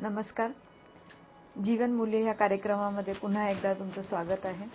नमस्कार. जीवन मूल्य या कार्यक्रमामध्ये पुन्हा एकदा तुमचं स्वागत आहे.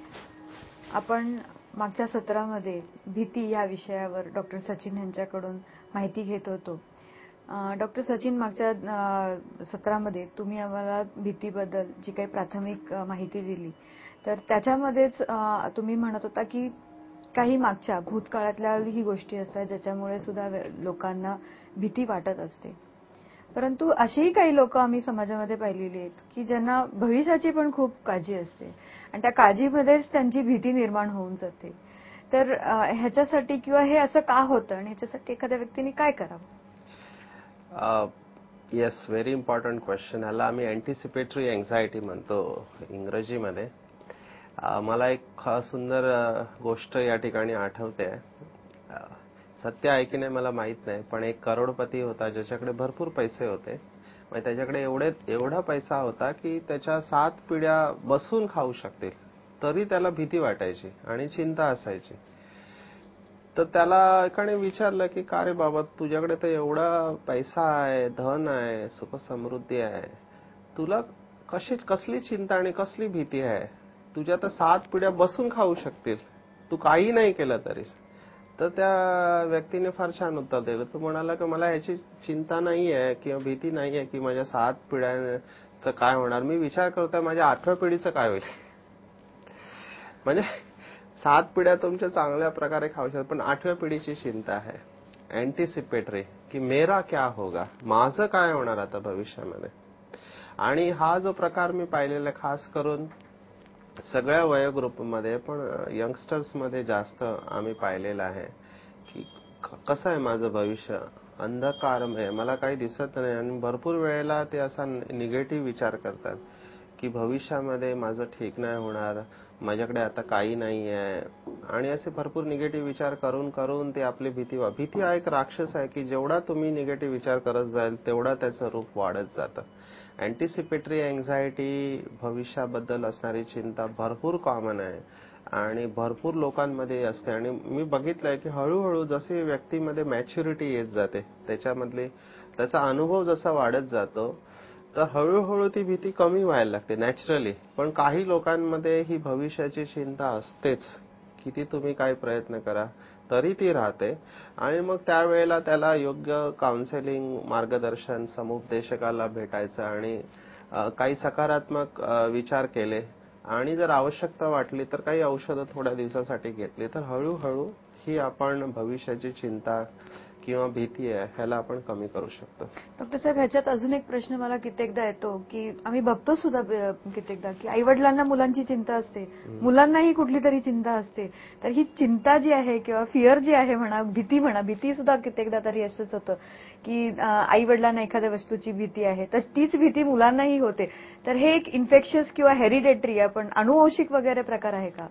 आपण मागच्या सत्रामध्ये भीती या विषयावर डॉक्टर सचिन यांच्याकडून माहिती घेत होतो. डॉक्टर सचिन, मागच्या सत्रामध्ये तुम्ही आम्हाला भीतीबद्दल जी काही प्राथमिक माहिती दिली, तर त्याच्यामध्येच तुम्ही म्हणत होता की काही मागच्या भूतकाळातल्याही गोष्टी असतात ज्याच्यामुळे सुद्धा लोकांना भीती वाटत असते. परंतु अशीही काही लोक आम्ही समाजामध्ये पाहिलेली आहेत की ज्यांना भविष्याची पण खूप काळजी असते आणि त्या काळजीमध्येच त्यांची भीती निर्माण होऊन जाते. तर ह्याच्यासाठी किंवा हे असं का होतं आणि ह्याच्यासाठी एखाद्या व्यक्तीने काय करावं? Yes, very important question. ह्याला आम्ही अँटिसिपेटरी अँक्झायटी म्हणतो इंग्रजीमध्ये. मला एक सुंदर गोष्ट या ठिकाणी आठवते. सत्य आहे की नाही मला माहित नाही, पण एक करोडपती होता ज्याच्याकडे भरपूर पैसे होते. मग त्याच्याकडे एवढा पैसा होता की त्याच्या 7 पिढ्या बसून खाऊ शकतील, तरी त्याला भीती वाटायची आणि चिंता असायची. तर त्याला एकाने विचारलं की का रे बाबा, तुझ्याकडे तर एवढा पैसा आहे, धन आहे, सुख समृद्धी आहे, तुला कसली चिंता आणि कसली भीती आहे? तुझ्या तर 7 पिढ्या बसून खाऊ शकतील, तू काही नाही केलं तरीच. तर त्या व्यक्तीने फार छान उत्तर दिलं. तो म्हणाला की मला ह्याची चिंता नाहीये किंवा भीती नाहीये की माझ्या 7 पिढ्यांचं काय होणार. मी विचार करतोय माझ्या 8व्या पिढीचं काय होईल. म्हणजे 7 पिढ्या तुमच्या चांगल्या प्रकारे खाऊ शकतात, पण 8व्या पिढीची चिंता आहे. अँटिसिपेटरी की मेरा क्या होगा, माझं काय होणार आता भविष्यामध्ये. आणि हा जो प्रकार मी पाहिलेला खास करून सगळ्या वयोग्रुपमध्ये, पण यंगस्टर्समध्ये जास्त आम्ही पाहिलेलं आहे की कसं आहे माझं भविष्य, अंधकारमय, मला काही दिसत नाही. आणि भरपूर वेळेला ते असा निगेटिव्ह विचार करतात की भविष्यामध्ये माझं ठीक नाही होणार, माझ्याकडे आता काही नाही आहे. आणि असे भरपूर निगेटिव्ह विचार करून करून ते आपली भीती हा एक राक्षस आहे की जेवढा तुम्ही निगेटिव्ह विचार करत जाल तेवढा त्याचं रूप वाढत जातं. अँटिसिपेटरी अँक्झायटी, भविष्याबद्दल असणारी चिंता भरपूर कॉमन आहे आणि भरपूर लोकांमध्ये असते. आणि मी बघितलंय की हळूहळू जसे व्यक्तीमध्ये मॅच्युरिटी येत जाते, त्याचा अनुभव जसा वाढत जातो, तर हळूहळू ती भीती कमी व्हायला लागते नॅचरली. पण काही लोकांमध्ये ही भविष्याची चिंता असतेच, किती तुम्ही काय प्रयत्न करा तरी ती राहते. आणि मग त्यावेळेला त्याला योग्य काउन्सिलिंग, मार्गदर्शन, समुपदेशकाला भेटायचं आणि काही सकारात्मक विचार केले आणि जर आवश्यकता वाटली तर काही औषधं थोड्या दिवसासाठी घेतली, तर हळूहळू ही आपण भविष्याची चिंता किंवा भीती आहे ह्याला आपण कमी करू शकतो. डॉक्टर साहेब, ह्याच्यात अजून एक प्रश्न मला कित्येकदा येतो की आम्ही बघतो सुद्धा कित्येकदा की आई वडिलांना मुलांची चिंता असते, मुलांनाही कुठली तरी चिंता असते. तर ही चिंता जी आहे किंवा फिअर जी आहे म्हणा, भीती सुद्धा कित्येकदा तरी असंच होतं की आई वडिलांना एखाद्या वस्तूची भीती आहे तर तीच भीती मुलांनाही होते. तर हे एक इन्फेक्शियस किंवा हेरिडेटरी, आपण अनुवंशिक वगैरे प्रकार आहे का?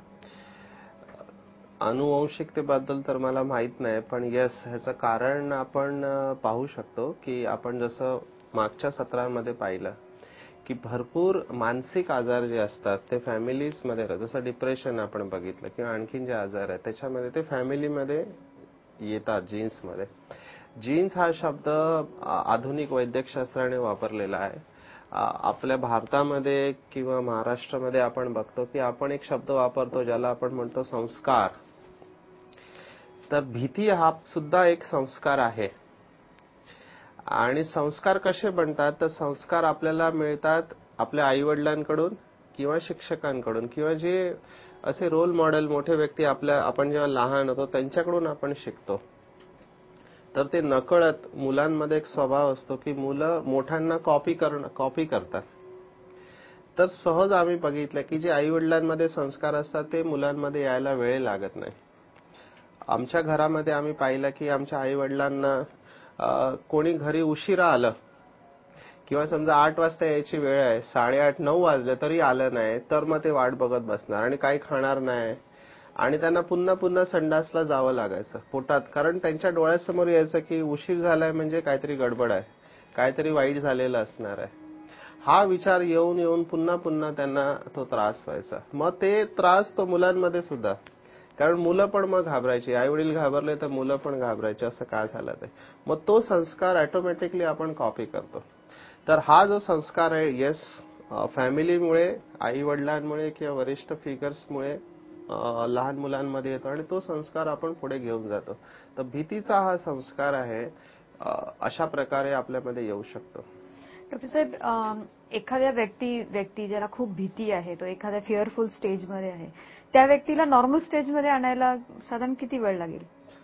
अनुवंशिकतेबद्दल तर मला माहित नाही, पण येस, ह्याचं कारण आपण पाहू शकतो की आपण जसं मागच्या सत्रामध्ये पाहिलं की भरपूर मानसिक आजार जे असतात ते फॅमिलीजमध्ये, जसं डिप्रेशन आपण बघितलं किंवा आणखीन जे आजार आहेत त्याच्यामध्ये ते फॅमिलीमध्ये येतात, जीन्समध्ये. जीन्स हा शब्द आधुनिक वैद्यकशास्त्राने वापरलेला आहे. आपल्या भारतामध्ये किंवा महाराष्ट्रामध्ये आपण बघतो की आपण एक शब्द वापरतो ज्याला आपण म्हणतो संस्कार. तर भीती हा सुद्धा एक संस्कार आहे. आणि संस्कार कसे बनतात, तर संस्कार आपल्याला मिळतात आपल्या आईवडिलांकडून किंवा शिक्षकांकडून किंवा जे असे रोल मॉडेल, मोठे व्यक्ती आपण जेव्हा लहान होतो त्यांच्याकडून आपण शिकतो. तर ते नकळत मुलांमध्ये एक स्वभाव असतो की मुलं मोठ्यांना कॉपी करतात. तर सहज आम्ही बघितलं की जे आईवडिलांमध्ये संस्कार असतात ते मुलांमध्ये यायला वेळ लागत नाही. आमच्या घरामध्ये आम्ही पाहिलं की आमच्या आईवडिलांना कोणी घरी उशिरा आलं किंवा समजा 8 वाजता यायची वेळ आहे, 8:30, 9 वाजले तरी आलं नाही, तर मग ते वाट बघत बसणार आणि काही खाणार नाही आणि त्यांना पुन्हा संडासला जावं लागायचं पोटात, कारण त्यांच्या डोळ्यासमोर यायचं की उशीर झालाय म्हणजे काहीतरी गडबड आहे, काहीतरी वाईट झालेलं असणार आहे. हा विचार येऊन पुन्हा त्यांना तो त्रास व्हायचा. मग ते त्रास तो मुलांमध्ये सुद्धा, कारण मुलं पण मग घाबरायची, आई वडील घाबरले तर मुलं पण घाबरायचे, असं काय झालं ते. मग तो संस्कार ऑटोमॅटिकली आपण कॉपी करतो. तर हा जो संस्कार आहे, येस, फॅमिलीमुळे, आई वडिलांमुळे किंवा वरिष्ठ फिगर्समुळे लहान मुलांमध्ये येतो आणि तो संस्कार आपण पुढे घेऊन जातो. तर भीतीचा हा संस्कार आहे, अशा प्रकारे आपल्यामध्ये येऊ शकतो. डॉक्टर साहेब, एखाद्या व्यक्ती ज्याला खूप भीती आहे, तो एखाद्या फिअरफुल स्टेजमध्ये आहे, त्या व्यक्तीला नॉर्मल स्टेजमध्ये आणायला साधारण किती वेळ लागेल?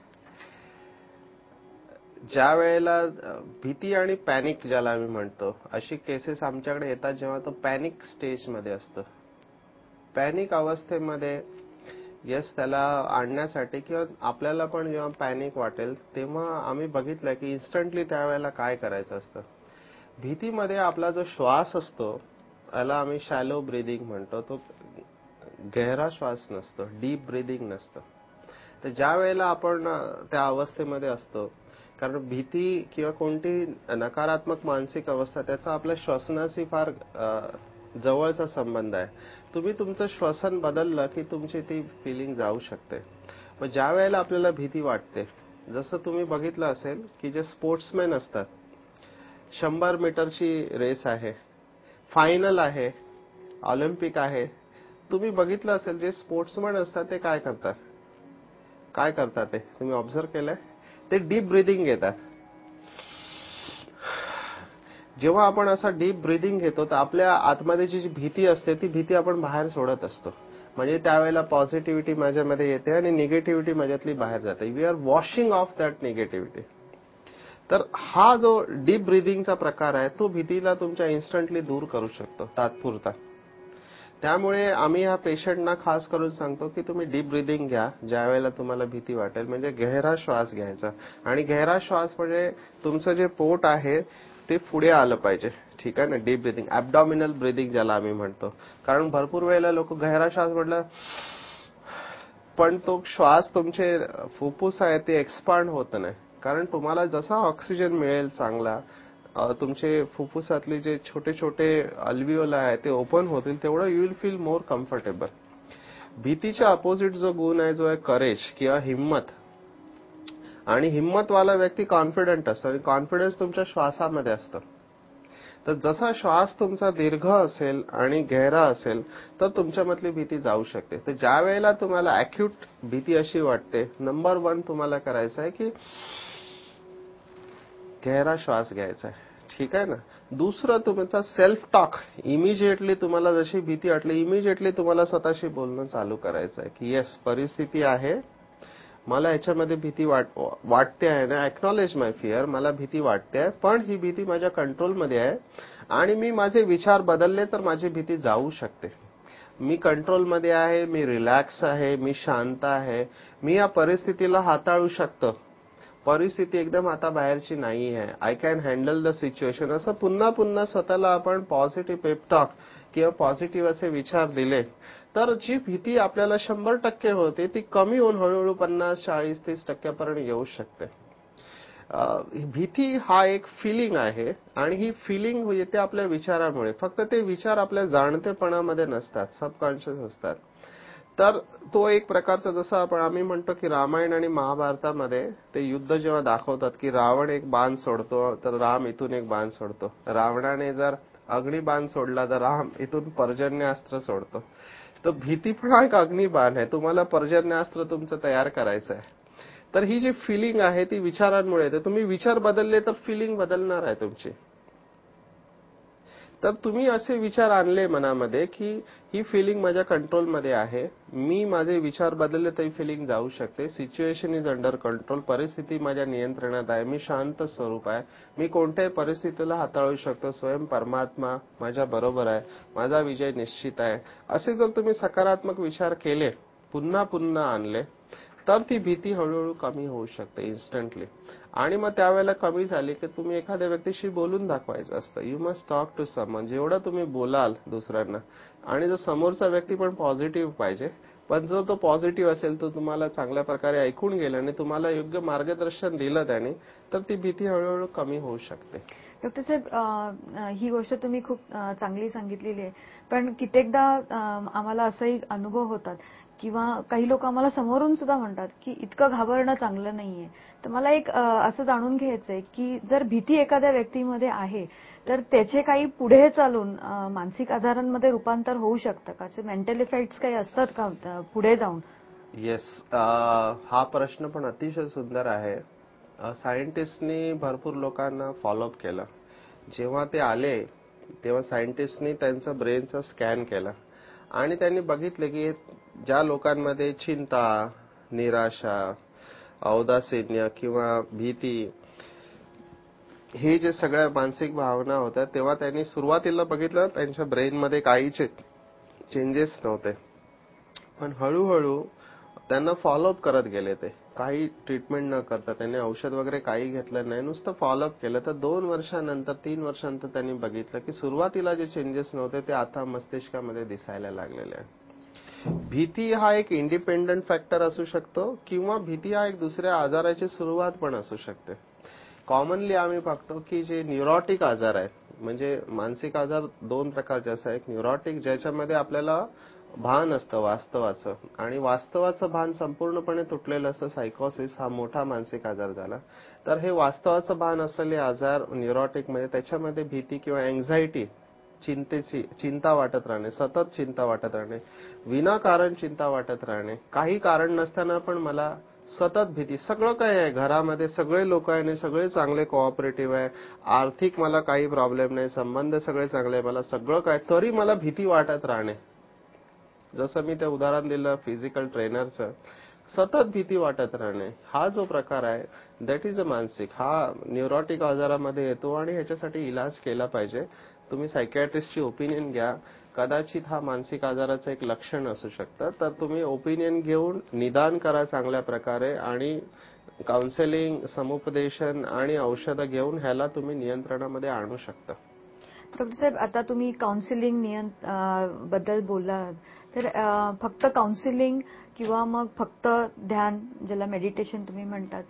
ज्या वेळेला भीती आणि पॅनिक ज्याला आम्ही म्हणतो, अशी केसेस आमच्याकडे येतात जेव्हा तो पॅनिक स्टेजमध्ये असतो. पॅनिक अवस्थेमध्ये येस, त्याला आणण्यासाठी किंवा आपल्याला पण जेव्हा पॅनिक वाटेल तेव्हा आम्ही बघितलं की इन्स्टंटली त्यावेळेला काय करायचं असतं. भीतीमध्ये आपला जो श्वास असतो, याला आम्ही शॅलो ब्रीदिंग म्हणतो, तो गहरा श्वास नसतो, डीप ब्रीदिंग नसतं. तर ज्या वेळेला आपण त्या अवस्थेमध्ये असतो, कारण भीती किंवा कोणती नकारात्मक मानसिक अवस्था त्याचा आपल्या श्वसनाशी फार जवळचा संबंध आहे. तुम्ही तुमचं श्वसन बदललं की तुमची ती फिलिंग जाऊ शकते. पण ज्या वेळेला आपल्याला भीती वाटते, जसं तुम्ही बघितलं असेल की जे स्पोर्ट्समॅन असतात, 100 मीटरची रेस आहे, फायनल आहे, ऑलिम्पिक आहे, तुम्ही बघितलं असेल जे स्पोर्ट्समॅन असतात ते काय करतात ते तुम्ही ऑब्झर्व केलंय? ते डीप ब्रीदिंग घेतात. जेव्हा आपण असा डीप ब्रीदिंग घेतो तर आपल्या आतमध्ये जी भीती असते ती भीती आपण बाहेर सोडत असतो. म्हणजे त्यावेळेला पॉझिटिव्हिटी माझ्यामध्ये येते आणि निगेटिव्हिटी माझ्यातली बाहेर जाते. We are washing off that negativity. तर हा जो डीप ब्रीदिंगचा प्रकार आहे तो भीतीला तुमच्या इन्स्टंटली दूर करू शकतो तात्पुरता. त्यामुळे आम्ही ह्या पेशंटना खास करून सांगतो की तुम्ही डीप ब्रीदिंग घ्या ज्या वेळेला तुम्हाला भीती वाटेल. म्हणजे गहरा श्वास घ्यायचा आणि गहरा श्वास म्हणजे तुमचं जे पोट आहे ते पुढे आलं पाहिजे. ठीक आहे ना. डीप ब्रीदिंग, ऍब्डॉमिनल ब्रीदिंग ज्याला आम्ही म्हणतो. कारण भरपूर वेळेला लोक गहरा श्वास म्हटलं पण तो श्वास तुमचे फुफ्फुस आहे ते एक्सपांड होत नाही. कारण तुम्हाला जसा ऑक्सिजन मिळेल चांगला, तुमचे फुफ्फुसातले जे छोटे छोटे अल्विओला आहे ते ओपन होतील तेवढं you will feel more comfortable. भीतीच्या अपोजिट जो गुण आहे जो आहे करेज किंवा हिम्मत. आणि हिम्मतवाला व्यक्ती कॉन्फिडंट असतो आणि कॉन्फिडन्स तुमच्या श्वासामध्ये असतं. तर जसा श्वास तुमचा दीर्घ असेल आणि गहरा असेल तर तुमच्यामधली भीती जाऊ शकते. तर ज्या वेळेला तुम्हाला अॅक्यूट भीती अशी वाटते, नंबर 1 तुम्हाला करायचं आहे की गहरा श्वास घ्यायचा आहे. ठीक आहे ना. दुसरं तुमचा सेल्फ टॉक. इमिजिएटली तुम्हाला जशी भीती वाटली इमिजिएटली तुम्हाला स्वतःशी बोलणं चालू करायचं आहे की येस, परिस्थिती आहे, मला याच्यामध्ये भीती वाटते आहे ना, अॅक्नॉलेज माय फिअर, मला भीती वाटते आहे, पण ही भीती माझ्या कंट्रोलमध्ये आहे आणि मी माझे विचार बदलले तर माझी भीती जाऊ शकते. मी कंट्रोलमध्ये आहे, मी रिलॅक्स आहे, मी शांत आहे, मी या परिस्थितीला हाताळू शकतो. परिस्थिती एकदम आता बाहेरची नाही आहे, I can handle the situation. असं पुन्हा पुन्हा स्वतःला आपण पॉझिटिव्ह पेप टॉक किंवा पॉझिटिव्ह असे विचार दिले तर जी भीती आपल्याला 100% होते ती कमी होऊन हळूहळू 50, 40, 30% येऊ शकते. भीती हा एक फिलिंग आहे आणि ही फिलिंग येते आपल्या विचारामुळे. फक्त ते विचार आपल्या जाणतेपणामध्ये नसतात, सबकॉन्शियस असतात. तर तो एक प्रकारचा, जसं आम्ही म्हणतो की रामायण आणि महाभारतामध्ये ते युद्ध जेव्हा दाखवतात की रावण एक बाण सोडतो तर राम इथून एक बाण सोडतो. रावणाने जर अग्निबाण सोडला तर राम इथून पर्जन्यास्त्र सोडतो. तर भीती पण हा एक अग्निबाण आहे. तुम्हाला पर्जन्यास्त्र तुमचं तयार करायचं आहे. तर ही जी फिलिंग आहे ती विचारांमुळे येते. तुम्ही विचार बदलले तर फिलिंग बदलणार आहे तुमची. तर तुम्ही असे विचार आणले मनामध्ये की ही फिलिंग माझ्या कंट्रोलमध्ये आहे, मी माझे विचार बदलले तर ही फिलिंग जाऊ शकते, सिच्युएशन इज अंडर कंट्रोल, परिस्थिती माझ्या नियंत्रणात आहे, मी शांत स्वरूप आहे, मी कोणत्याही परिस्थितीला हाताळू शकतो, स्वयं परमात्मा माझ्या बरोबर आहे, माझा विजय निश्चित आहे. असे जर तुम्ही सकारात्मक विचार केले, पुन्हा पुन्हा आणले तर ती भीती हळूहळू कमी होऊ शकते इन्स्टंटली. आणि मग त्यावेळेला कमी झाली की तुम्ही एखाद्या व्यक्तीशी बोलून दाखवायचं असतं. You must talk to someone. जेवढं तुम्ही बोलाल दुसऱ्यांना, आणि जो समोरचा व्यक्ती पण पॉझिटिव्ह पाहिजे, पण जर तो पॉझिटिव्ह असेल तर तुम्हाला चांगल्या प्रकारे ऐकून गेलं आणि तुम्हाला योग्य मार्गदर्शन दिलं त्याने, तर ती भीती हळूहळू कमी होऊ शकते. डॉक्टर साहेब, ही गोष्ट तुम्ही खूप चांगली सांगितलेली आहे. पण कित्येकदा आम्हाला असाही अनुभव होतात किंवा काही लोक आम्हाला समोरून सुद्धा म्हणतात की इतकं घाबरणं चांगलं नाहीये. तर मला एक असं जाणून घ्यायचंय की जर भीती एखाद्या व्यक्तीमध्ये आहे तर त्याचे काही पुढे चालून मानसिक आजारांमध्ये रूपांतर होऊ शकतं का? मेंटल इफेक्ट्स काही असतात का पुढे जाऊन? येस, हा प्रश्न पण अतिशय सुंदर आहे. सायंटिस्टनी भरपूर लोकांना फॉलोअप केलं. जेव्हा ते आले तेव्हा सायंटिस्टनी त्यांचं ब्रेनचं स्कॅन केलं आणि त्यांनी बघितले की ज्या लोकांमध्ये चिंता, निराशा, औदासीन्य किंवा भीती हे जे सगळ्या मानसिक भावना होत्या तेव्हा त्यांनी सुरुवातीला बघितलं त्यांच्या ब्रेनमध्ये काही चेंजेस नव्हते. पण हळूहळू त्यांना फॉलोअप करत गेले. ते काही ट्रीटमेंट न करता त्यांनी औषध वगैरे काही घेतलं नाही, नुसतं फॉलोअप केलं. तर 2 वर्षानंतर 3 वर्षानंतर त्यांनी बघितलं की सुरुवातीला जे चेंजेस नव्हते ते आता मस्तिष्कामध्ये दिसायला लागलेले आहे. भीती हा एक इंडिपेंडंट फॅक्टर असू शकतो किंवा भीती हा एक दुसऱ्या आजाराची सुरुवात पण असू शकते. कॉमनली आम्ही बघतो की जे न्यूरोटिक आजार आहेत, म्हणजे मानसिक आजार 2 प्रकारचे असतात. एक न्यूरोटिक ज्याच्यामध्ये आपल्याला भान असतं वास्तवाचं आणि वास्तवाचं भान संपूर्णपणे तुटलेलं असतं. सायकोसिस हा मोठा मानसिक आजार झाला. तर हे वास्तवाचं भान असलेले आजार न्यूरोटिकमध्ये त्याच्यामध्ये भीती किंवा अँक्झायटी, चिंता वाटत राहणे, सतत चिंता वाटत राहणे, विनाकारण चिंता वाटत राहणे, काही कारण नसताना पण मला सतत भीती. सगळं काय आहे घरामध्ये, सगळे लोक आहे आणि सगळे चांगले कोऑपरेटिव्ह आहे, आर्थिक मला काही प्रॉब्लेम नाही, संबंध सगळे चांगले आहे, मला सगळं काय, तरी मला भीती वाटत राहणे. जसं मी ते उदाहरण दिलं फिजिकल ट्रेनरचं, सतत भीती वाटत राहणे हा जो प्रकार आहे दॅट इज अ मानसिक. हा न्यूरोटिक आजारामध्ये येतो आणि ह्याच्यासाठी इलाज केला पाहिजे. तुम्ही सायकियाट्रिस्टची ओपिनियन घ्या. कदाचित हा मानसिक आजाराचं एक लक्षण असू शकतं. तर तुम्ही ओपिनियन घेऊन निदान करा चांगल्या प्रकारे आणि काउन्सिलिंग, समुपदेशन आणि औषधं घेऊन ह्याला तुम्ही नियंत्रणामध्ये आणू शकता. डॉक्टर साहेब, आता तुम्ही काउन्सिलिंग बद्दल बोललात, तर फक्त काउन्सिलिंग किंवा मग फक्त ध्यान, ज्याला मेडिटेशन तुम्ही म्हणतात,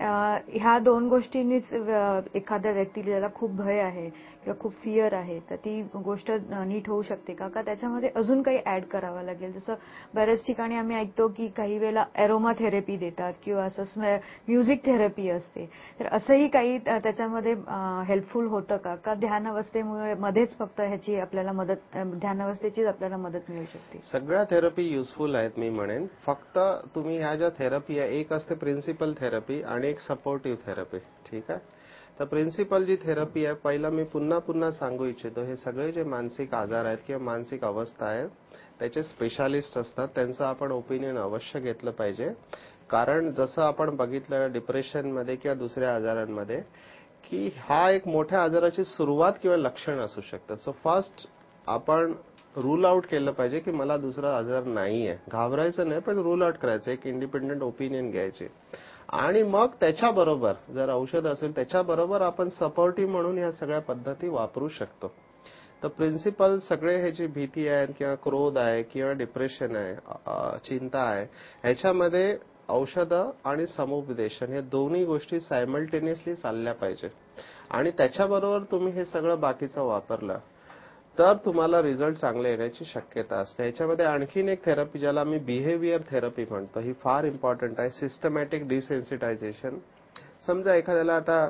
ह्या 2 गोष्टींनीच एखाद्या व्यक्तीला ज्याला खूप भय आहे किंवा खूप फिअर आहे तर ती गोष्ट नीट होऊ शकते का? का त्याच्यामध्ये अजून काही ऍड करावं लागेल? जसं बऱ्याच ठिकाणी आम्ही ऐकतो की काही वेळेला एरोमा थेरपी देतात किंवा असं म्युझिक थेरपी असते. तर असंही काही त्याच्यामध्ये हेल्पफुल होतं का? का ध्यानावस्थेमुळे मध्येच फक्त ह्याची आपल्याला मदत, ध्यानावस्थेचीच आपल्याला मदत मिळू शकते? सगळ्या थेरपी युजफुल आहेत मी म्हणेन. फक्त तुम्ही ह्या ज्या थेरपी आहे, एक असते प्रिन्सिपल थेरपी आणि एक सपोर्टिव्ह थेरपी. ठीक आहे. तर प्रिन्सिपल जी थेरपी आहे, पहिला मी पुन्हा सांगू इच्छितो, हे सगळे जे मानसिक आजार आहेत किंवा मानसिक अवस्था आहेत त्याचे स्पेशालिस्ट असतात, त्यांचं आपण ओपिनियन अवश्य घेतलं पाहिजे. कारण जसं आपण बघितलं डिप्रेशनमध्ये किंवा दुसऱ्या आजारांमध्ये की हा एक मोठ्या आजाराची सुरुवात किंवा लक्षण असू शकतं. सो फर्स्ट आपण रूल आउट केलं पाहिजे की मला दुसरा आजार नाहीये. घाबरायचं नाही, पण रूल आउट करायचं, एक इंडिपेंडंट ओपिनियन घ्यायचे आणि मग त्याच्याबरोबर जर औषध असेल त्याच्याबरोबर आपण सपोर्टिव्ह म्हणून ह्या सगळ्या पद्धती वापरू शकतो. तर प्रिन्सिपल सगळे हे जी भीती आहे किंवा क्रोध आहे किंवा डिप्रेशन आहे, चिंता आहे, ह्याच्यामध्ये औषधं आणि समुपदेशन हे दोन्ही गोष्टी सायमल्टेनियसली चालल्या पाहिजे आणि त्याच्याबरोबर तुम्ही हे सगळं बाकीचं वापरलं तर तुम्हाला रिझल्ट चांगले येण्याची शक्यता असते. ह्याच्यामध्ये आणखीन एक थेरपी ज्याला आम्ही बिहेवियर थेरपी म्हणतो, ही फार इम्पॉर्टंट आहे. Systematic desensitization. समजा एखाद्याला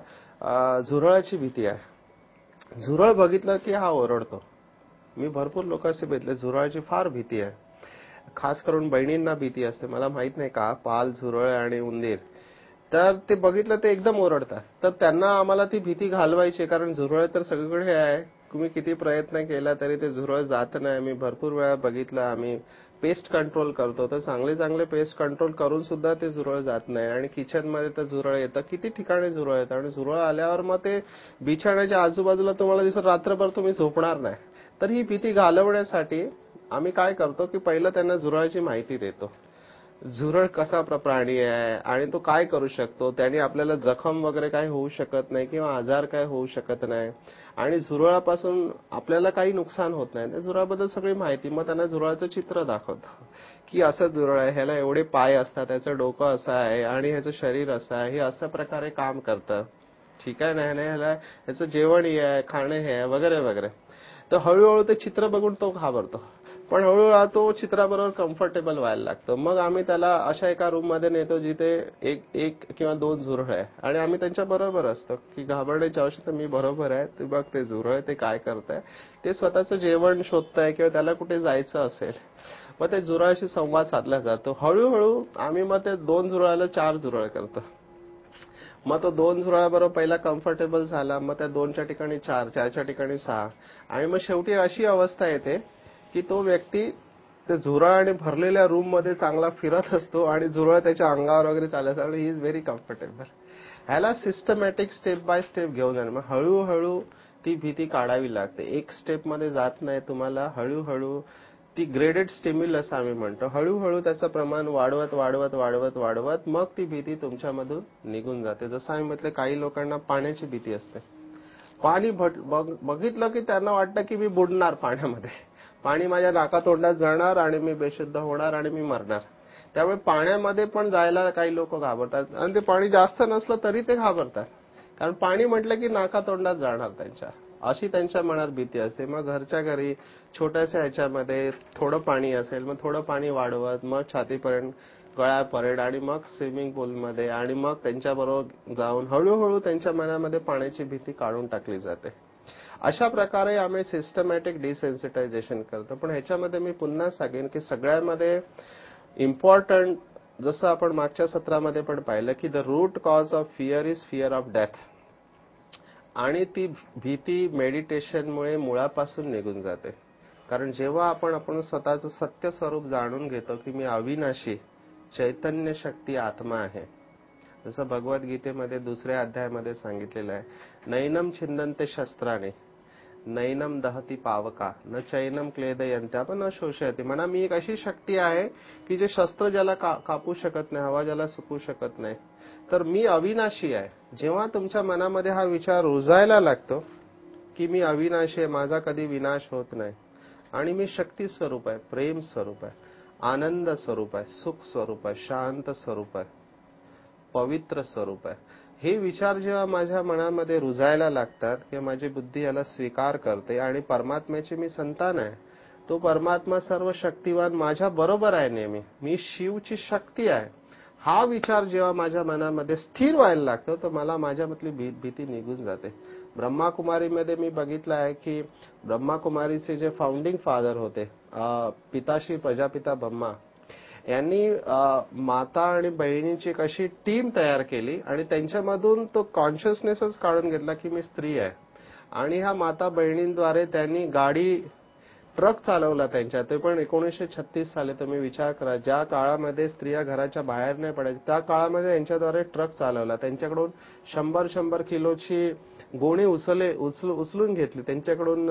आता झुरळाची भीती आहे, झुरळ बघितलं की हा ओरडतो. मी भरपूर लोक असे बघितले झुरळाची फार भीती आहे, खास करून बहिणींना भीती असते, मला माहित नाही का, पाल, झुरळ आणि उंदीर. तर ते बघितलं ते एकदम ओरडतात. तर त्यांना आम्हाला ती भीती घालवायची, कारण झुरळ तर सगळीकडे आहे, तुम्ही किती प्रयत्न केला तरी ते झुरळ जात नाही. मी भरपूर वेळा बघितलं. आम्ही पेस्ट कंट्रोल करतो तर चांगले पेस्ट कंट्रोल करून सुद्धा ते झुरळ जात नाही आणि किचनमध्ये तर झुरळ येतं, किती ठिकाणी झुरळ येतं आणि झुरळ आल्यावर मग ते बिछाण्याच्या आजूबाजूला तुम्हाला दिसत, रात्रभर तुम्ही झोपणार नाही. तर ही भीती घालवण्यासाठी आम्ही काय करतो की पहिलं त्यांना झुरळाची माहिती देतो. झुरळ कसा प्राणी आहे आणि तो काय करू शकतो, त्याने आपल्याला जखम वगैरे काही होऊ शकत नाही किंवा आजार काय होऊ शकत नाही आणि झुरळापासून आपल्याला काही नुकसान होत नाही. त्या झुरळाबद्दल सगळी माहिती मग त्यांना झुरळाचं चित्र दाखवतो की असं झुरळ आहे, ह्याला एवढे पाय असतात, त्याचं डोकं असं आहे आणि ह्याचं शरीर असं आहे, हे अशा प्रकारे काम करतं. ठीक आहे ना, ह्याला ह्याचं जेवण हे आहे, खाणं हे आहे वगैरे वगैरे. तर हळूहळू ते चित्र बघून तो घाबरतो. पण हळूहळू तो चित्राबरोबर कम्फर्टेबल व्हायला लागतो. मग आम्ही त्याला अशा एका रूम मध्ये नेतो जिथे एक किंवा 2 झुरळ आहे आणि आम्ही त्यांच्या बरोबर असतो की घाबरण्याची आवश्यकता, मी बरोबर आहे, ते बघ ते झुरळ ते काय करताय, ते स्वतःचं जेवण शोधताय किंवा त्याला कुठे जायचं असेल, मग ते झुरळाशी संवाद साधला जातो. हळूहळू आम्ही मग ते 2 झुरळाला 4 झुरळ करतो. मग तो 2 झुरळाबरोबर पहिला कम्फर्टेबल झाला, मग त्या 2च्या ठिकाणी 4, 4च्या ठिकाणी 6 आणि मग शेवटी अशी अवस्था येते की तो व्यक्ती ते झुरळाने भरलेल्या रूम मध्ये चांगला फिरत असतो आणि झुरळ त्याच्या अंगावर वगैरे चालत आणि ही इज व्हेरी कम्फर्टेबल. ह्याला सिस्टमॅटिक स्टेप बाय स्टेप घेऊन जाणं, मग हळूहळू ती भीती काढावी लागते. एक स्टेप मध्ये जात नाही, तुम्हाला हळूहळू ती ग्रेडेड स्टिम्युलस आम्ही म्हणतो, हळूहळू त्याचं प्रमाण वाढवत वाढवत वाढवत वाढवत मग ती भीती तुमच्यामधून निघून जाते. जसं आम्ही म्हटलं, काही लोकांना पाण्याची भीती असते. पाणी बघितलं की त्यांना वाटतं की मी बुडणार पाण्यामध्ये, पाणी माझ्या नाकातोंडात जाणार आणि मी बेशुद्ध होणार आणि मी मरणार. त्यामुळे पाण्यामध्ये पण जायला काही लोक घाबरतात आणि ते पाणी जास्त नसलं तरी ते घाबरतात, कारण पाणी म्हटलं की नाकातोंडात जाणार त्यांच्या, अशी त्यांच्या मनात भीती असते. मग घरच्या घरी छोट्याशा ह्याच्यामध्ये थोडं पाणी असेल, मग थोडं पाणी वाढवत मग छातीपर्यंत गळ्यापर्यंत आणि मग स्विमिंग पूलमध्ये आणि मग त्यांच्याबरोबर जाऊन हळूहळू त्यांच्या मनामध्ये पाण्याची भीती काढून टाकली जाते. अशा प्रकारे आम्ही सिस्टमॅटिक डिसेन्सिटायझेशन करतो. पण ह्याच्यामध्ये मी पुन्हा सांगेन की सगळ्यामध्ये इम्पॉर्टंट, जसं आपण मागच्या सत्रामध्ये पण पाहिलं की the root cause of fear is fear of death, आणि ती भीती मेडिटेशनमुळे मुळापासून निघून जाते. कारण जेव्हा आपण स्वतःचं सत्य स्वरूप जाणून घेतो की मी अविनाशी चैतन्य शक्ती आत्मा आहे, जसं भगवद्गीतेमध्ये 2ऱ्या अध्यायामध्ये सांगितलेलं आहे, नैनम छिंदन्ते शस्त्राने नैनम दहती पावका न चैनम क्लेदयन्ते पण न शोषयते. म्हणा मी एक अशी शक्ती आहे की जे शस्त्र ज्याला कापू शकत नाही, हवा ज्याला सुकू शकत नाही. तर मी अविनाशी आहे. जेव्हा तुमच्या मनामध्ये हा विचार रुजायला लागतो की मी अविनाशी आहे, माझा कधी विनाश होत नाही आणि मी शक्ती स्वरूप आहे, प्रेम स्वरूप आहे, आनंद स्वरूप आहे, सुख स्वरूप आहे, शांत स्वरूप आहे, पवित्र स्वरूप आहे, हे विचार जेव्हा माझ्या मनामध्ये रुजायला लागतात किंवा माझी बुद्धी याला स्वीकार करते आणि परमात्म्याची मी संतान आहे, तो परमात्मा सर्व शक्तिवान माझ्या बरोबर आहे, नेहमी मी शिवची शक्ती आहे, हा विचार जेव्हा माझ्या मनामध्ये स्थिर व्हायला लागतो तर मला माझ्यामधली भीती निघून जाते. ब्रह्माकुमारीमध्ये मी बघितलं आहे की ब्रह्माकुमारीचे जे फाउंडिंग फादर होते, पिताश्री प्रजापिता ब्रह्मा यांनी माता आणि बहिणीची एक अशी टीम तयार केली आणि त्यांच्यामधून तो कॉन्शियसनेसच काढून घेतला की मी स्त्री आहे. आणि ह्या माता बहिणींद्वारे त्यांनी ट्रक चालवला त्यांच्या, ते पण 1936 साली. तुम्ही विचार करा, ज्या काळामध्ये स्त्रिया घराच्या बाहेर नाही पडायच्या त्या काळामध्ये त्यांच्याद्वारे ट्रक चालवला. त्यांच्याकडून 100 किलोची गोणी उचलून घेतली, त्यांच्याकडून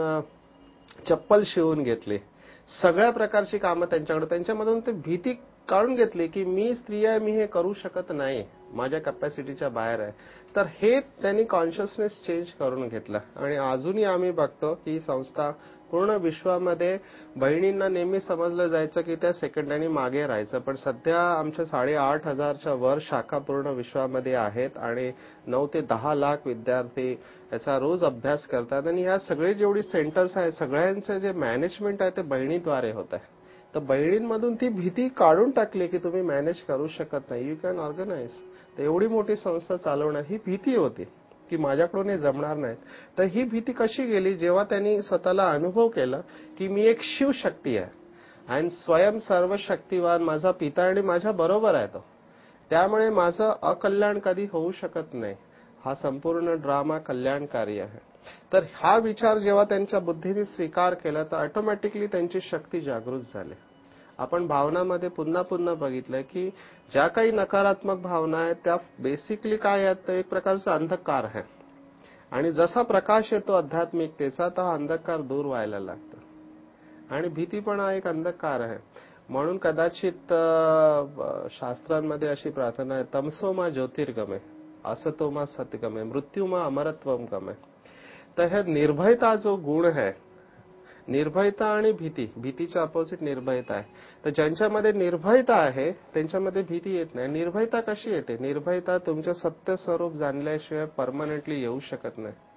चप्पल शिवून घेतली, सगळ्या प्रकारची कामं त्यांच्याकडे. त्यांच्यामधून ते भीती काढून घेतली की मी स्त्री आहे, मी हे करू शकत नाही, माझ्या कॅपॅसिटीच्या बाहेर आहे. तर हे त्यांनी कॉन्शियसनेस चेंज करून घेतलं आणि अजूनही आम्ही बघतो की संस्था पूर्ण विश्वामध्ये बहिणींना नेहमी समजलं जायचं की त्या सेकंडांनी मागे राहायचं, पण सध्या आमच्या 8,500च्या वर शाखा पूर्ण विश्वामध्ये आहेत आणि 9 ते 10 लाख विद्यार्थी याचा रोज अभ्यास करतात. आणि ह्या सगळे जेवढी सेंटर्स आहेत सगळ्यांचे जे मॅनेजमेंट आहे ते बहिणीद्वारे होत आहे. तर बहिणींमधून ती भीती काढून टाकली की तुम्ही मॅनेज करू शकत नाही, यू कॅन ऑर्गनाइज. तर एवढी मोठी संस्था चालवणं ही भीती होती की माझ्याकडून हे जमणार नाहीत. तर ही भीती कशी गेली, जेव्हा त्यांनी स्वतःला अनुभव केला की मी एक शिवशक्ती आहे आणि स्वयं सर्व शक्तिवान माझा पिता आणि माझ्या बरोबर आहे तो, त्यामुळे माझं अकल्याण कधी होऊ शकत नाही, हा संपूर्ण ड्रामा कल्याणकारी आहे. तर हा विचार जेव्हा त्यांच्या बुद्धीने स्वीकार केला तर ऑटोमॅटिकली त्यांची शक्ती जागृत झाली. आपण भावनामध्ये पुन्हा पुन्हा बघितलंय की ज्या काही नकारात्मक भावना आहेत त्या बेसिकली काय आहेत, तर एक प्रकारचा अंधकार आहे आणि जसा प्रकाश येतो आध्यात्मिकतेचा तर हा अंधकार दूर व्हायला लागतो. आणि भीती पण हा एक अंधकार आहे. म्हणून कदाचित शास्त्रांमध्ये अशी प्रार्थना आहे, तमसोमा ज्योतिर्गमे असतोमा सतगमे मृत्युमा अमरत्वम गमे. तर हे निर्भयता जो गुण आहे, निर्भयता आणि भीतीच्या अपोजिट निर्भयता आहे. तर ज्यांच्यामध्ये निर्भयता आहे त्यांच्यामध्ये भीती येत नाही. निर्भयता कशी येते, निर्भयता तुमचं सत्य स्वरूप जाणल्याशिवाय परमनंटली येऊ शकत नाही.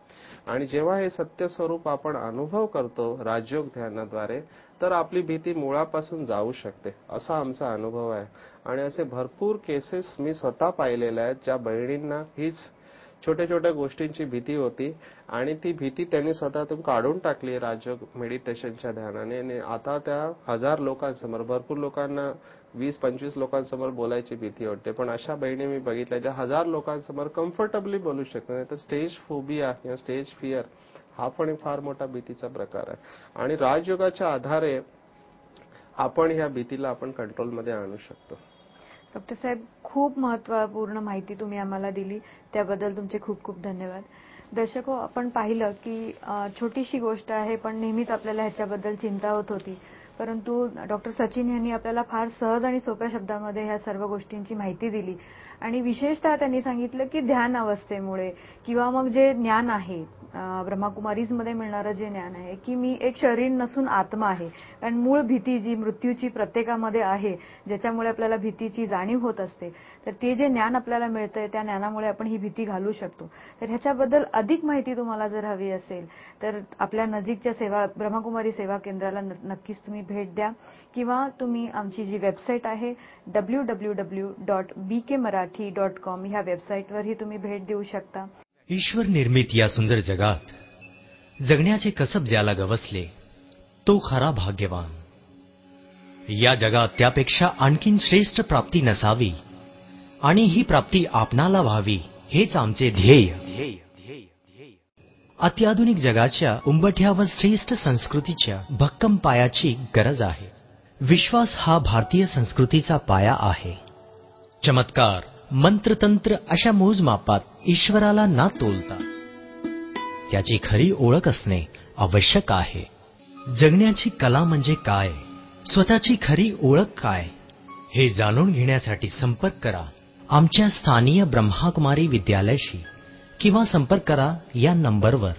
आणि जेव्हा हे सत्य स्वरूप आपण अनुभव करतो राजयोग ध्यानाद्वारे, तर आपली भीती मुळापासून जाऊ शकते, असा आमचा अनुभव आहे. आणि असे भरपूर केसेस मी स्वतः पाहिलेल्या आहेत, ज्या बहिणींना हीच छोट्या छोट्या गोष्टींची भीती होती आणि ती भीती त्यांनी स्वतःतून काढून टाकली राजयोग मेडिटेशनच्या ध्यानाने. आणि आता त्या 1000 लोकांसमोर, भरपूर लोकांना 20-25 लोकांसमोर बोलायची भीती वाटते, पण अशा बहिणी मी बघितल्या ज्या 1000 लोकांसमोर कम्फर्टेबली बोलू शकतात. नाही तर स्टेज फोबिया किंवा स्टेज फिअर हा पण एक फार मोठा भीतीचा प्रकार आहे. आणि राजयोगाच्या आधारे आपण ह्या भीतीला आपण कंट्रोलमध्ये आणू शकतो. डॉक्टर साहेब, खूप महत्त्वपूर्ण माहिती तुम्ही आम्हाला दिली, त्याबद्दल तुमचे खूप खूप धन्यवाद. दर्शको, आपण पाहिलं की छोटीशी गोष्ट आहे, पण नेहमीच आपल्याला ह्याच्याबद्दल चिंता होत होती. परंतु डॉक्टर सचिन यांनी आपल्याला फार सहज आणि सोप्या शब्दामध्ये ह्या सर्व गोष्टींची माहिती दिली. आणि विशेषतः त्यांनी सांगितलं की ध्यान अवस्थेमुळे किंवा मग जे ज्ञान आहे, ब्रह्माकुमारीजमध्ये मिळणारं जे ज्ञान आहे की मी एक शरीर नसून आत्मा आहे. कारण मूळ भीती जी मृत्यूची प्रत्येकामध्ये आहे, ज्याच्यामुळे आपल्याला भीतीची जाणीव होत असते, तर ते जे ज्ञान आपल्याला मिळतंय त्या ज्ञानामुळे आपण ही भीती घालू शकतो. तर ह्याच्याबद्दल अधिक माहिती तुम्हाला जर हवी असेल तर आपल्या नजीकच्या ब्रह्माकुमारी सेवा केंद्राला नक्कीच तुम्ही भेट द्या, किंवा तुम्ही आमची जी वेबसाईट आहे www.bkmarathi.com ह्या वेबसाईटवरही तुम्ही भेट देऊ शकता. ईश्वर निर्मित या सुंदर जगात जगण्याचे कसब ज्याला गवसले तो खरा भाग्यवान. या जगात त्यापेक्षा आणखीन श्रेष्ठ प्राप्ती नसावी आणि ही प्राप्ती आपणाला व्हावी हेच आमचे ध्येय. अत्याधुनिक जगाच्या उंबरठ्यावर श्रेष्ठ संस्कृतीच्या भक्कम पायाची गरज आहे. विश्वास हा भारतीय संस्कृतीचा पाया आहे. चमत्कार, मंत्रतंत्र अशा मोजमापात ईश्वराला ना तोलता त्याची खरी ओळख असणे आवश्यक आहे. जगण्याची कला म्हणजे काय, स्वतःची खरी ओळख काय, हे जाणून घेण्यासाठी संपर्क करा आमच्या स्थानीय ब्रह्माकुमारी विद्यालयाशी किंवा संपर्क करा या नंबरवर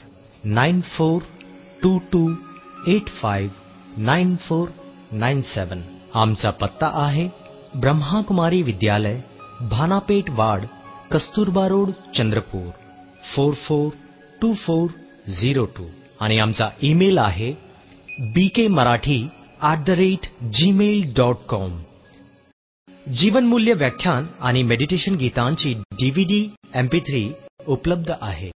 9422859497. आमचा पत्ता आहे ब्रह्माकुमारी विद्यालय, भानापेठ वाड, कस्तुरबा रोड, चंद्रपूर 442402. आणि आमचा ईमेल आहे bkmarathi@gmail.com. जीवनमूल्य व्याख्यान आणि मेडिटेशन गीतांची DVD MP3 उपलब्ध आहे.